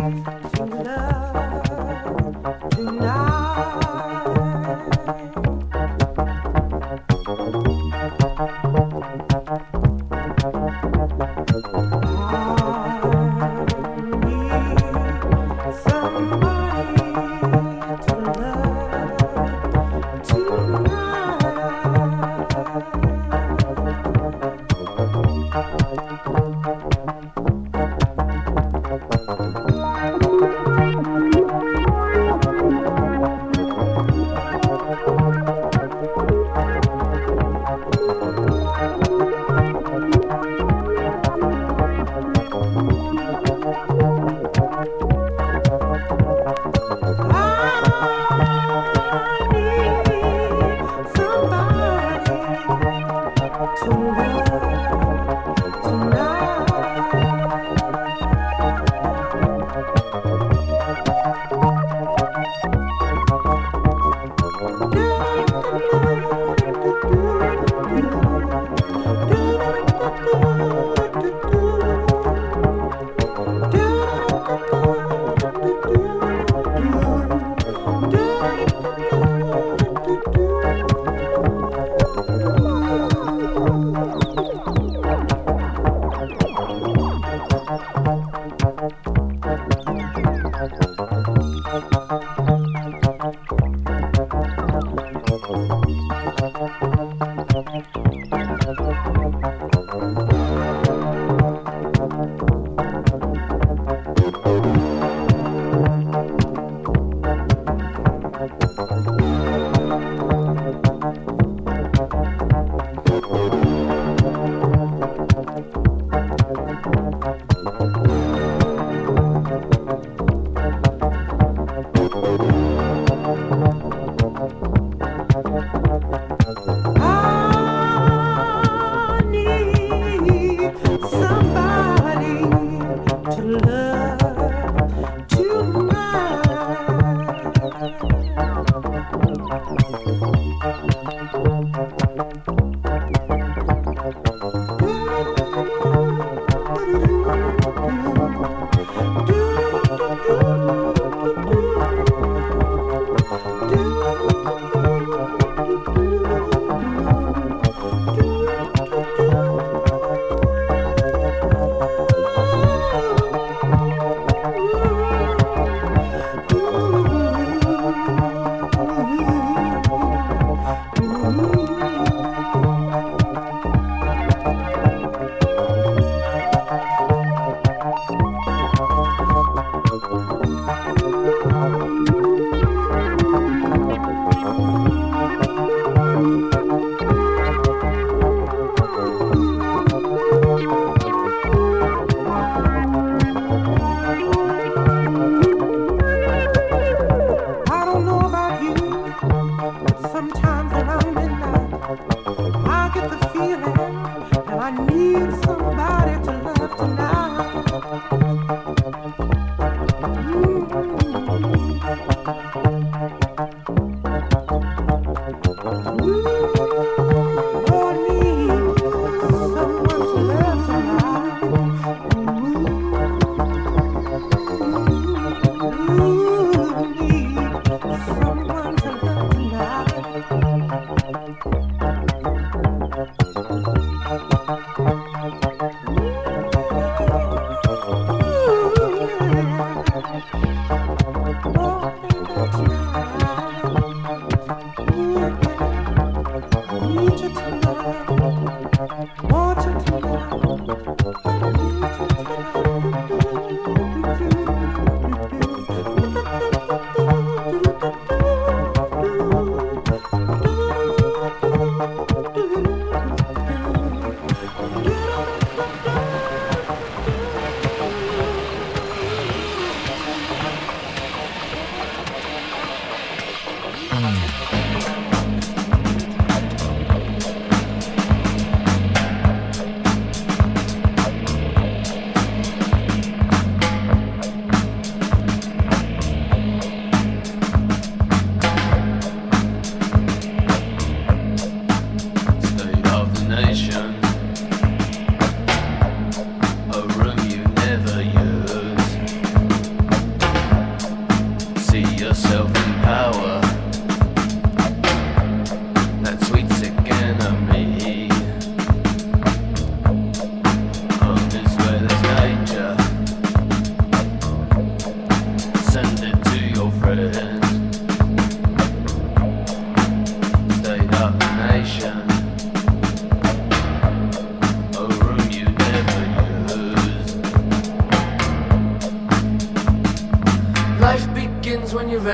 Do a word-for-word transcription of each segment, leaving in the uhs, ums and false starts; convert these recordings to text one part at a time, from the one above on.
Thank you.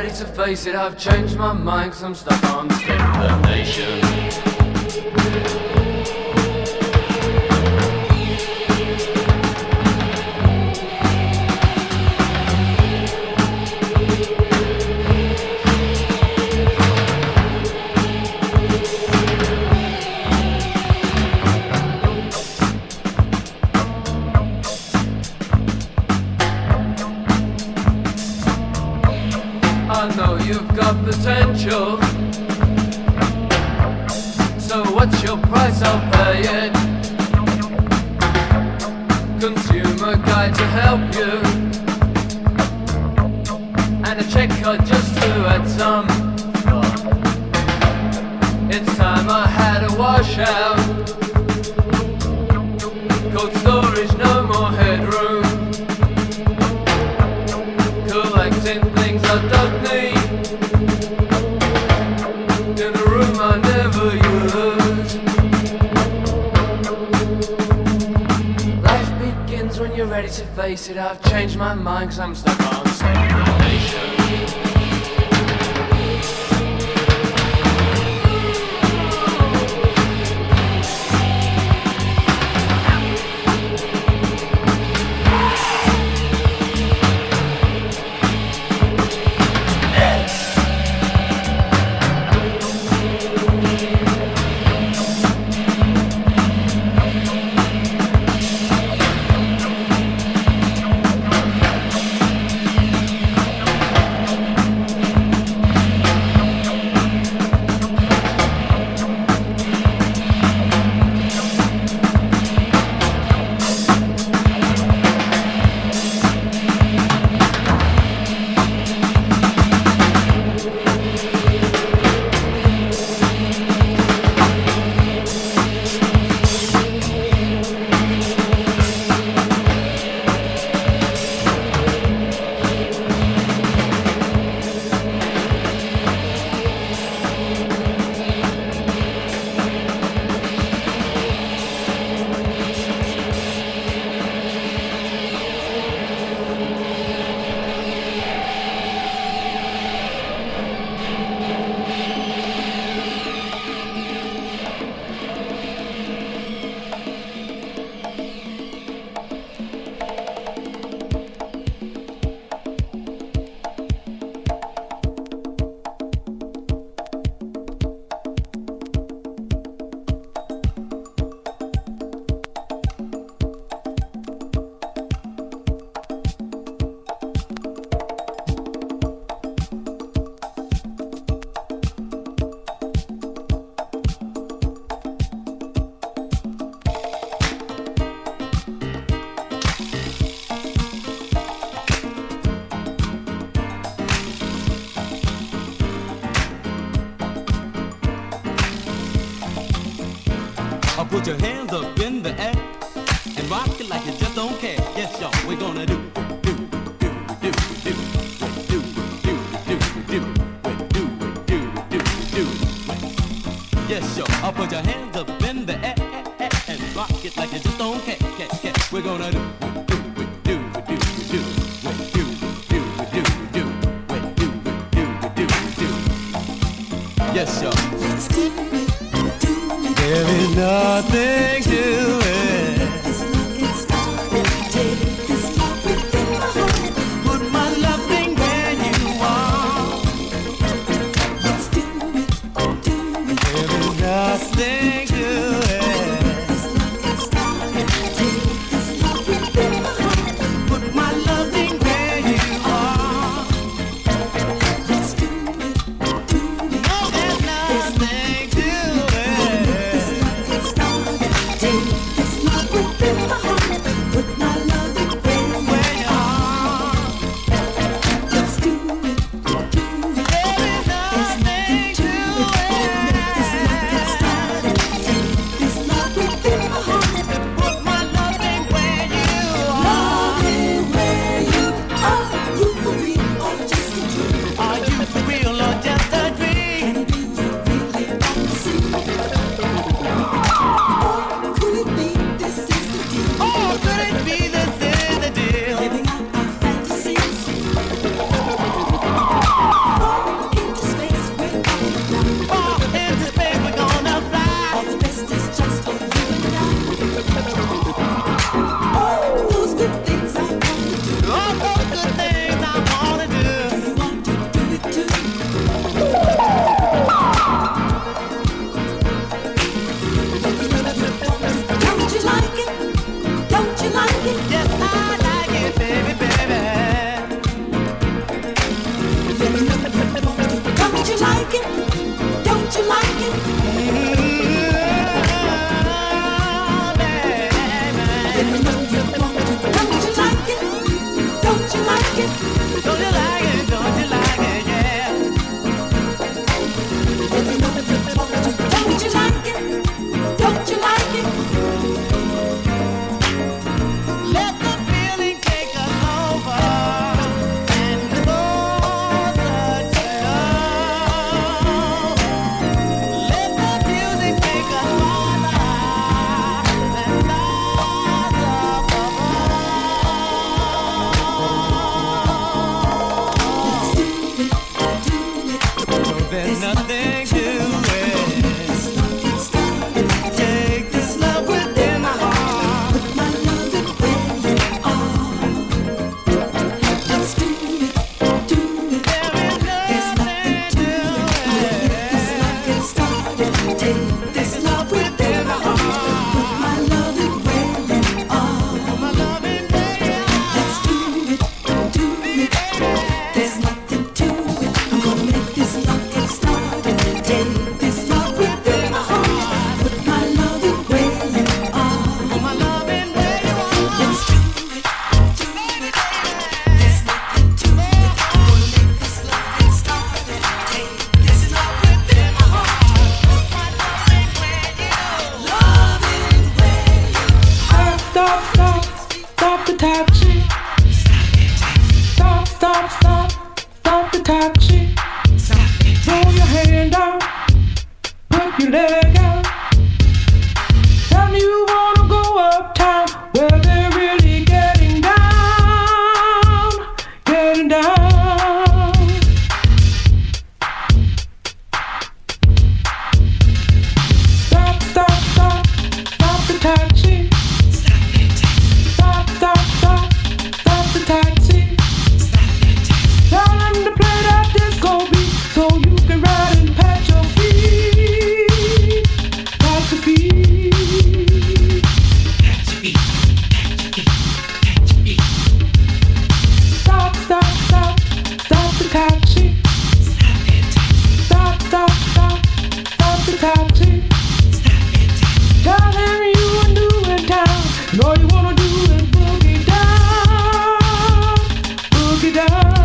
ready to face it, I've changed my mind, cause I'm stuck on the state of the nation. I know you've got potential, so what's your price? I'll pay it. Consumer guide to help you, and a check card just to add some fun. It's time I had a washout. Cold storage, no more headroom. Collecting things I don't need in a room I never use. Life begins when you're ready to face it. I've changed my mind cause I'm stuck on stagnation. Put your hands up in the air and rock it like you just don't care. Yes, y'all, we're gonna do, do, do, do, do, do, do, do, do, do, do, do, do, do. Yes, y'all, I'll put your hands up in the air and rock it like you just don't care. care, care. We're gonna do, do, do, do, do, do, do, do, do, do, do, do, do, do. Yes, y'all. There is nothing to it. Put my loving where you are. There is nothing to it. Put my loving where you are. No, there's nothing to it. stop, stop, stop the taxi. Stop, stop, stop, stop the taxi. Throw your hand out, put your leg out. Tell me you wanna go uptown where they're really getting down, getting down. Stop, stop, stop, stop the taxi. Stop, stop, stop, stop the taxi. Tell them to play that disco beat so you can ride and pat your feet, pat your feet. Stop, stop, stop, stop the taxi. Stop, stop, stop, stop the taxi. Tell them you are new in town, and all you wanna do is boogie down, boogie down.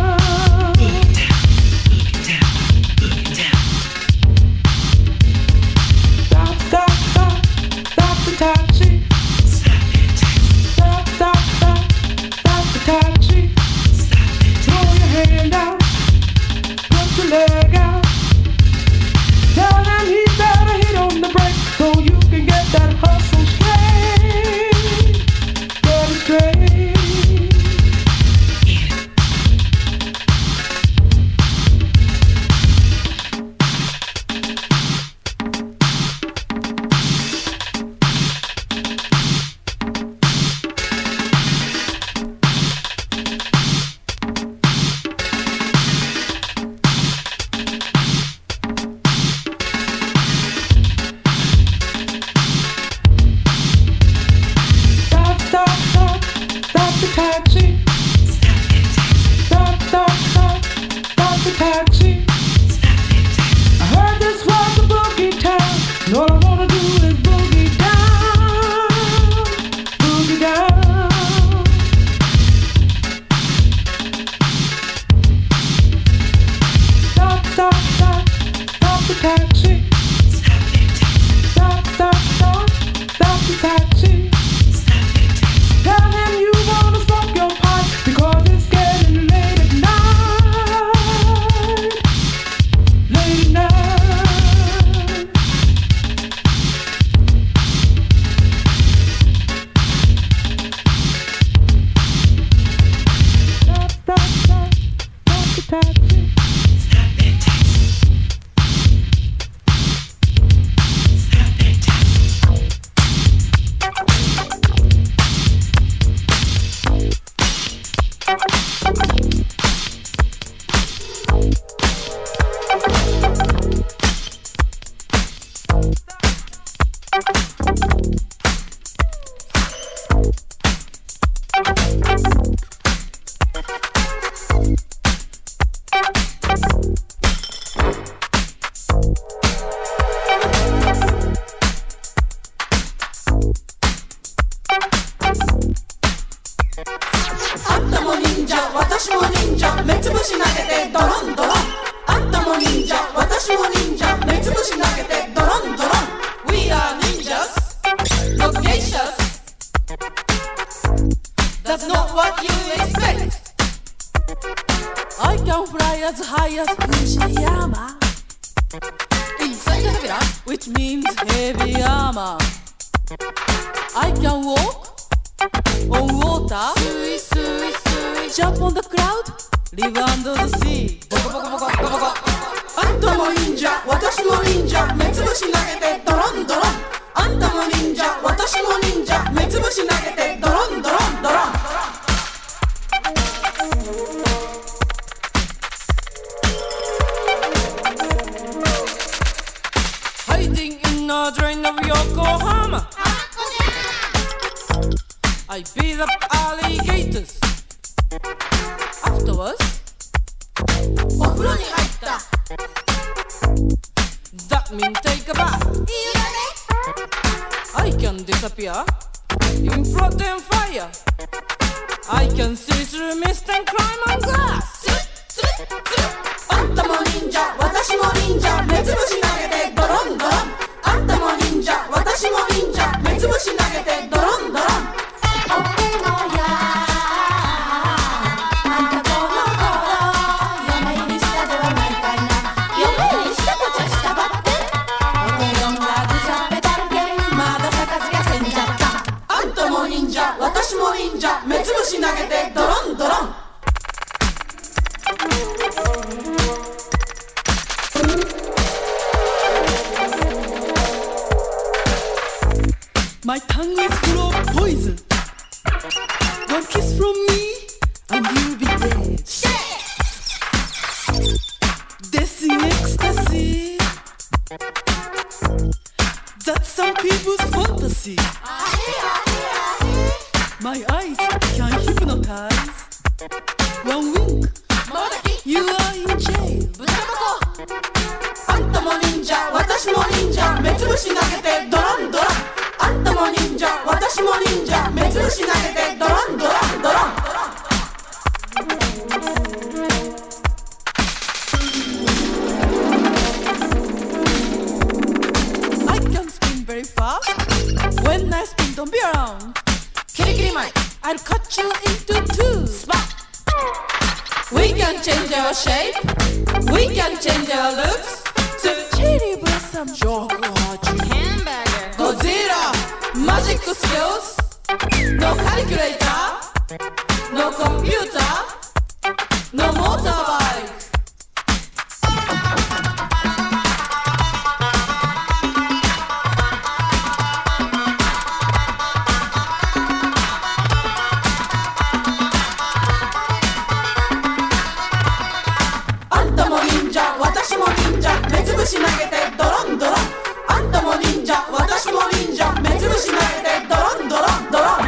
Stop, stop, stop, stop the taxi. Stop, stop, stop, stop the taxi. Throw your hand out, put your leg out. Tell him he better hit on the brake so you can get that hustle straight, get it straight. Stop, stop, stop, stop the taxi. Stop, stop, stop, stop the taxi. I heard this was a boogie town, and all I wanna do is boogie down, boogie down. Stop, stop, stop, stop the taxi. Stop, stop, stop, stop the taxi. Tell him you wanna smoke your pipe because it's getting late at night, late at night. Stop, stop, stop, stop the taxi. We are ninjas, not geishas. That's not what you expect. I can fly as high as Fujiyama inside the villa, which means heavy armor. I can walk on water, sui, sui, sui. Jump on the cloud, live under the sea. あんたも忍者、私も忍者、目つぶし投げてドロンドロン。あんたも忍者、私も忍者、目つぶし投げてドロンドロンドロン。Hiding in a drain of Yokohama, I beat up alligators. Afterwards, お風呂に入った。That means take a bath. いいわね。I can disappear in flood and fire. I can see through mist and climb on glass. あんたも忍者、私も忍者、目つぶし投げてドロンドロン。あんたも忍者、私も忍者、目つぶし投げてドロンドロン。 忍者私も忍者目つぶし投げてドロンドロンMy tongue is full of poison. One kiss from me and you'll be dead. Death in ecstasy. That's some people's fantasy. My eyes can hypnotize. One wink, you are in jail. あんたも忍者、私も忍者、目つぶし投げてドロンドロン。あんたも忍者、私も忍者、目つぶし投げてドロンドロンドロン。I can spin very fast. When I spin, don't be around. キリキリマイ I'll cut you into two. Spot. We can change our shape. We can change our looks. To cherry blossom. ショコハチ Hamburger. Godzilla. Magic skills. No calculator. No computer. No motorbike.目つぶし投げてドロンドロンあんたも忍者私も忍者目つぶし投げてドロンドロンドロン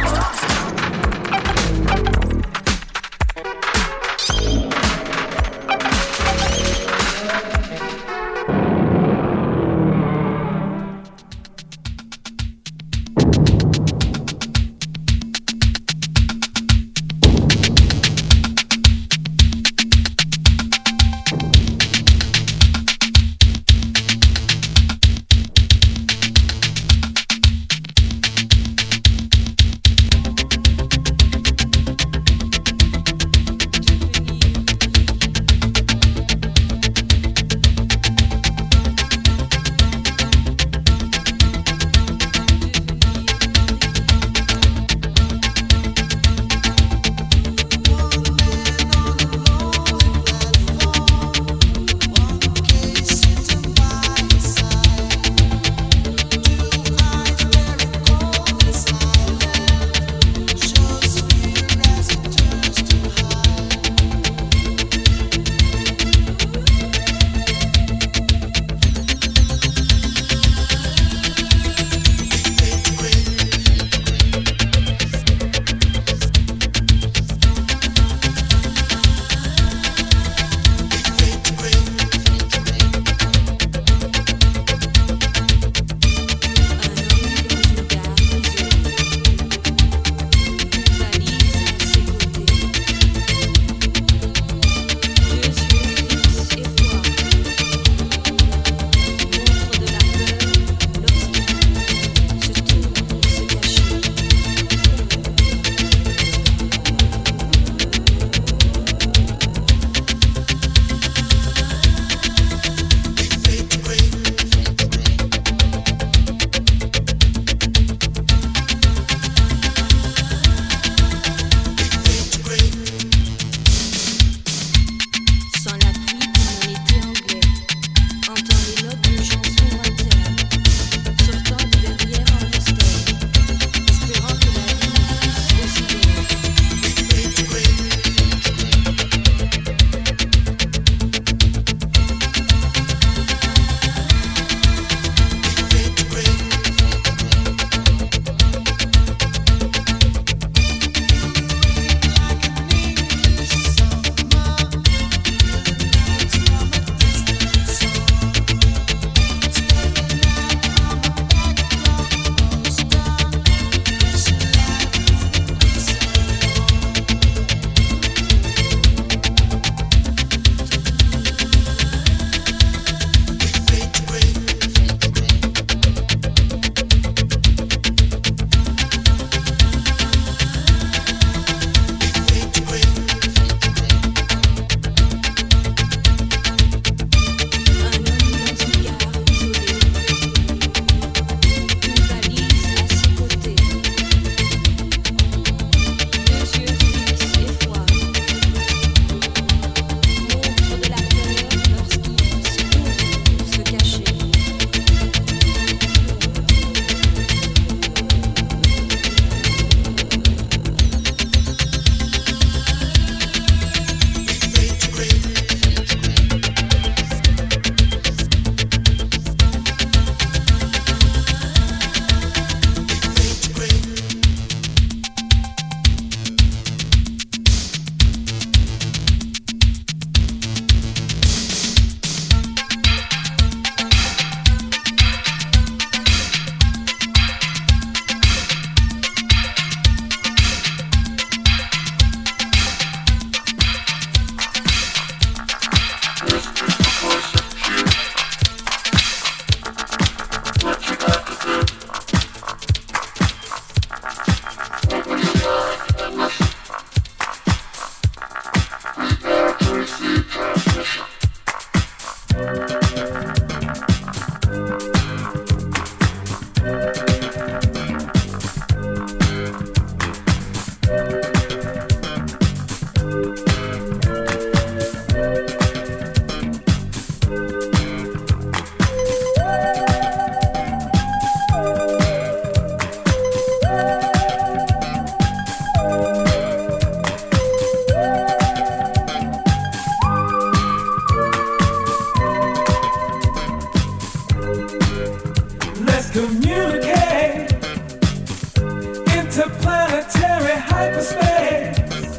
planetary hyperspace.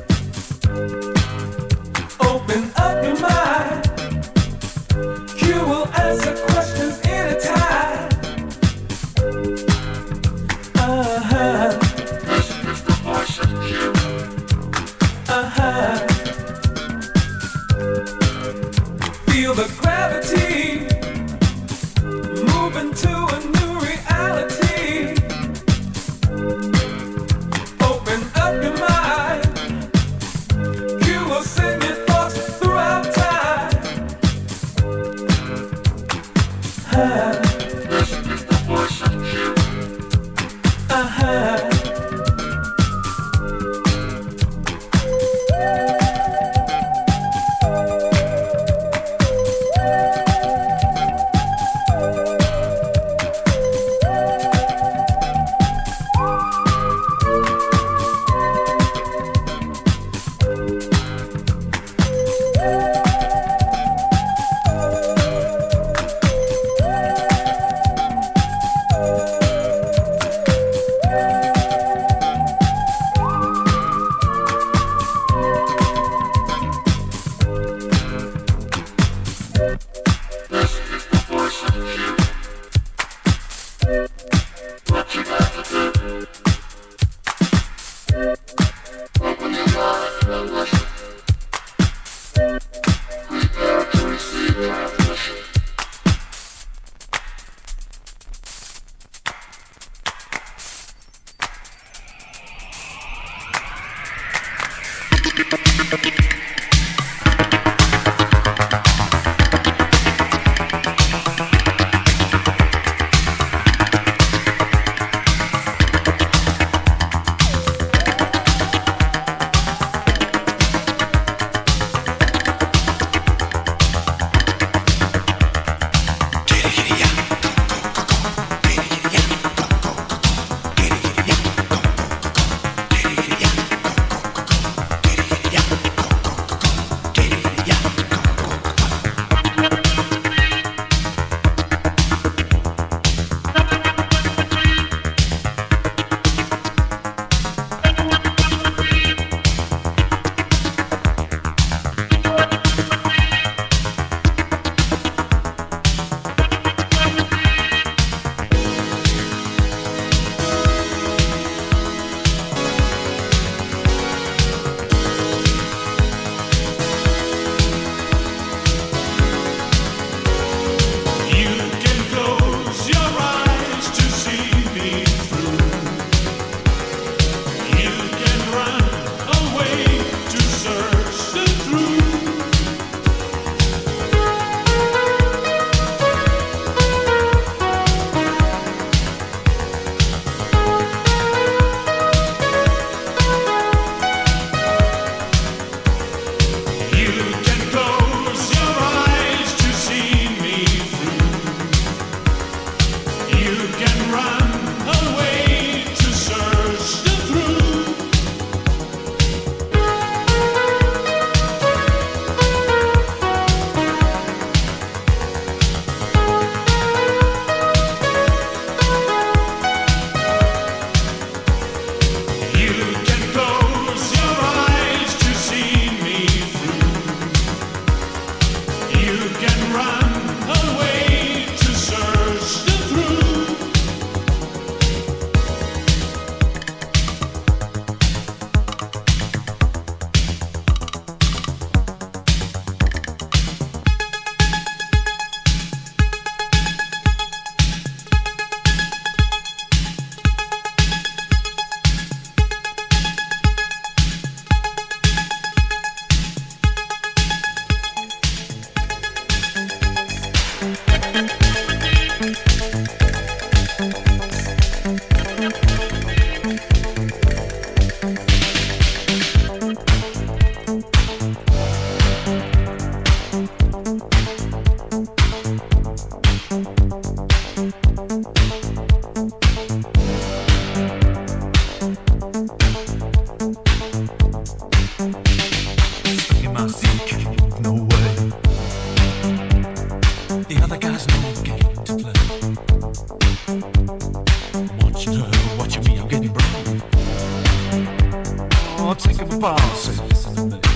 Open up your mind. Q will answer questions anytime. Uh-huh. This is the voice of Q. Uh-huh. Feel the gravity moving to a new reality. Open up your mind. You will send your thoughts throughout time. Uh-huh. This is the voice of Q. Uh-huh. gonna take a boss. Listen to me.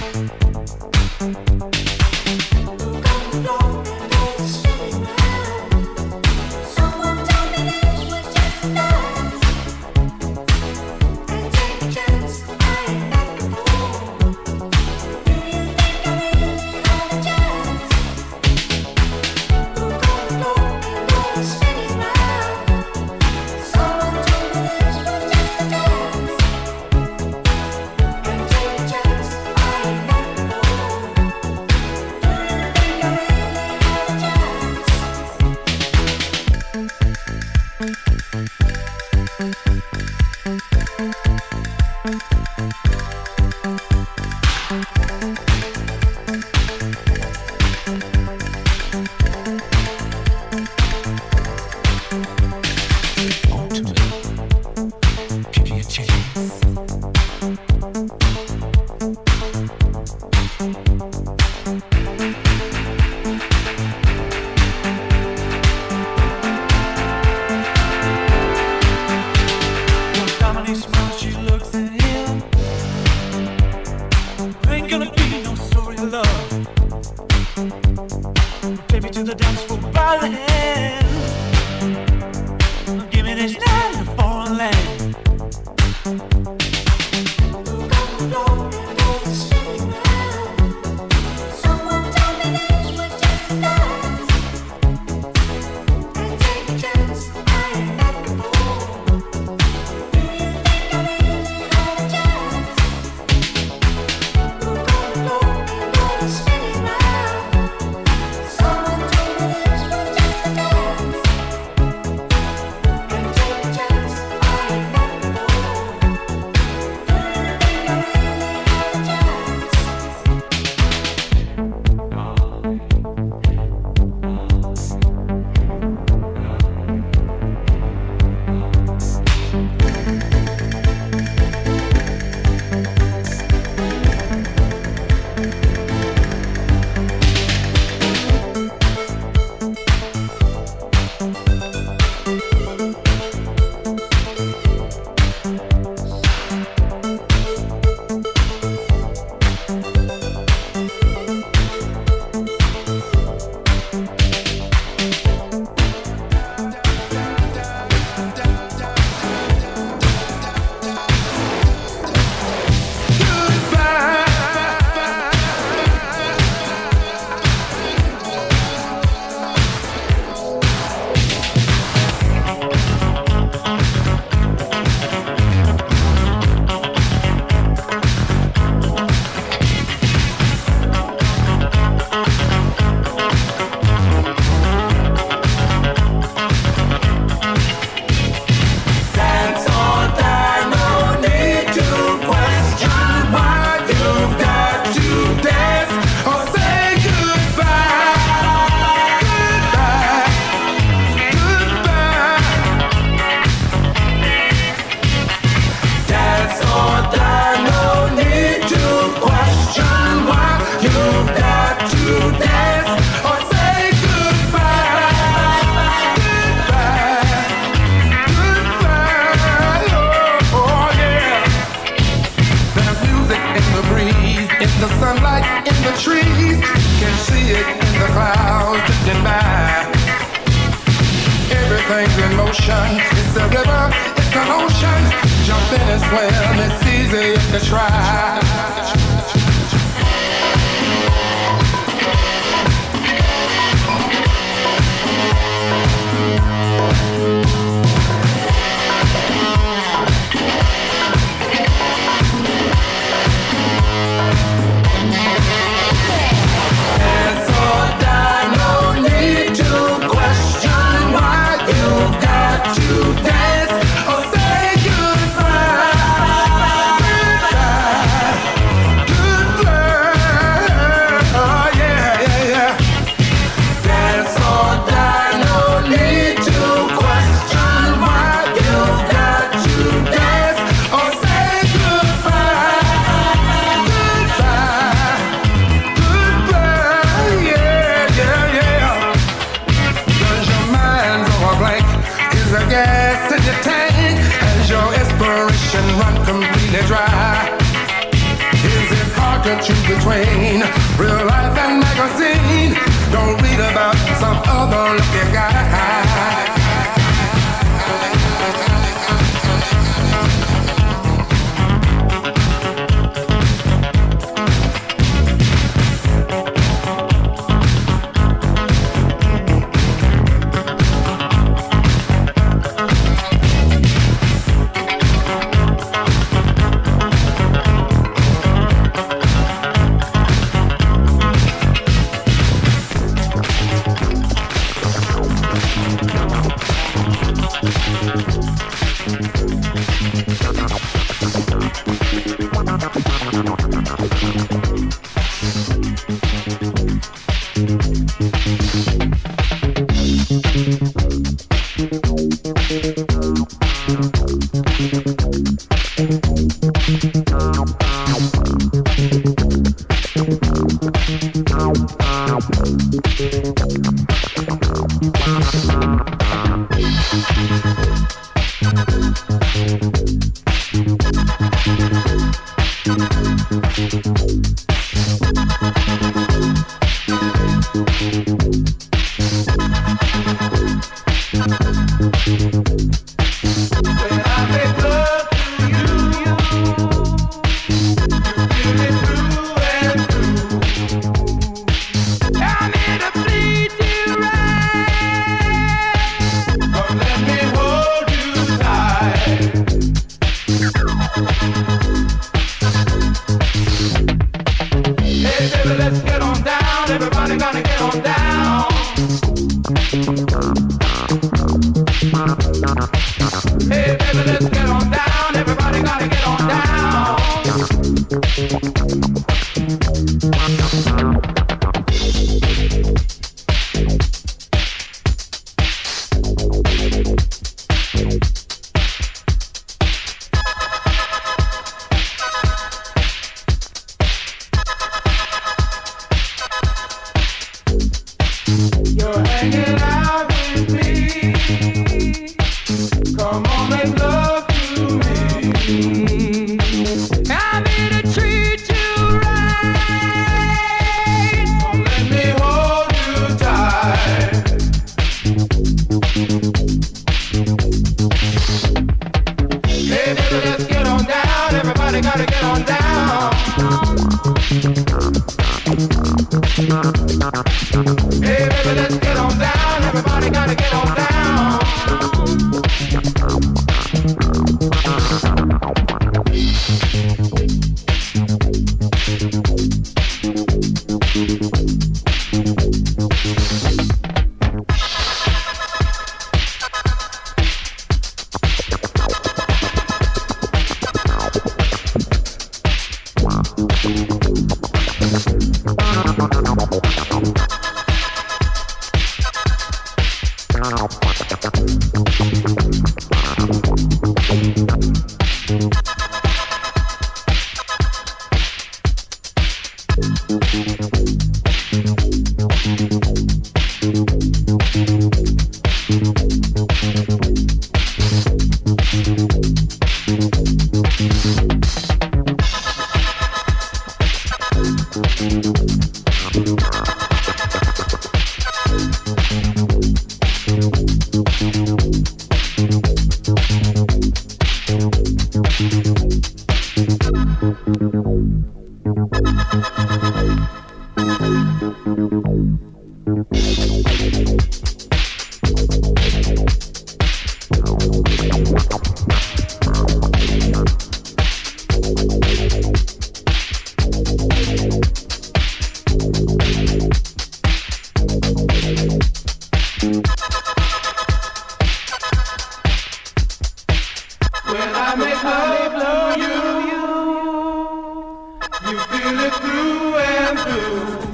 to choose between real life and magazine. Don't read about some other lucky guy. When I make love to you, you feel it through and through.